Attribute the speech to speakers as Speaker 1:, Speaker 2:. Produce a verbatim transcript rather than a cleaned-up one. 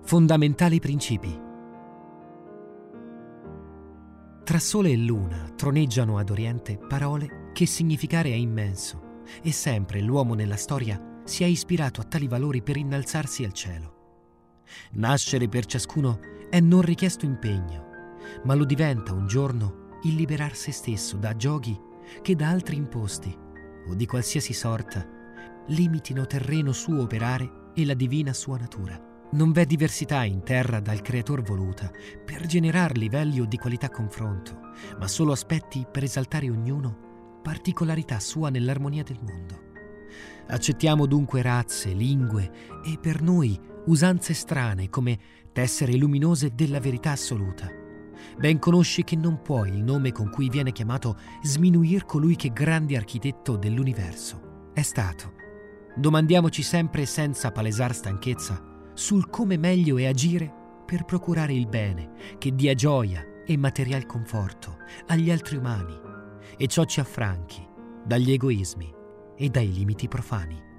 Speaker 1: Fondamentali principi. Tra sole e luna troneggiano ad oriente parole che significare è immenso, e sempre l'uomo nella storia si è ispirato a tali valori per innalzarsi al cielo. Nascere per ciascuno è non richiesto impegno, ma lo diventa un giorno il liberar se stesso da giochi che da altri imposti o di qualsiasi sorta limitino terreno suo operare e la divina sua natura. Non v'è diversità in terra dal Creator voluta per generar livelli o di qualità confronto, ma solo aspetti per esaltare ognuno particolarità sua nell'armonia del mondo. Accettiamo dunque razze, lingue e per noi usanze strane come tessere luminose della verità assoluta. Ben conosci che non puoi il nome con cui viene chiamato sminuir colui che grande architetto dell'universo è stato. Domandiamoci sempre senza palesar stanchezza sul come meglio è agire per procurare il bene che dia gioia e material conforto agli altri umani, e ciò ci affranchi dagli egoismi e dai limiti profani.